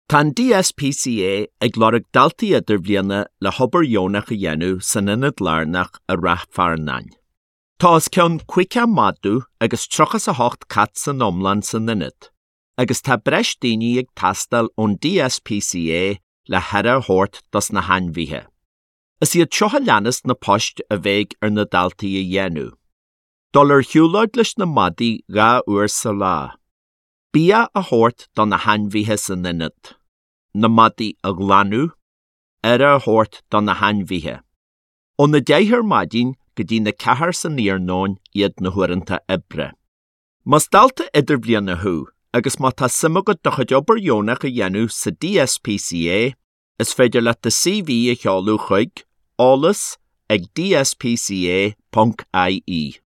Tá DSPCA ag glorach daltaí idir bhliana le hobar Ionach a dhéanú san inad lárnach a rathfarnain. Tá as ceann cuice madú agus 38 cat san omlan san inad, agus tá breis daoine ag tastal ón DSPCA le heire hort dos na hainmhíthe. Is iad seocha leanas na poist a bheith ar na daltaí a dhéanú. Dul hiúlóid leis na madaí gá uair sa lá. Bia a hort don na hainmhíthe san inad. Na madaí a glanú, a hort don na hainmhíthe. Ó na déithir madín go dtí na cethar san íarnóin iad na huaireanta ibre. Mas dalta idir bhliana thu, agus má tá simagad do chuid obair Ionach a dhéanú sa DSPCA, is féidir le de CV a cheolú chuig, álas ag dspca.ie.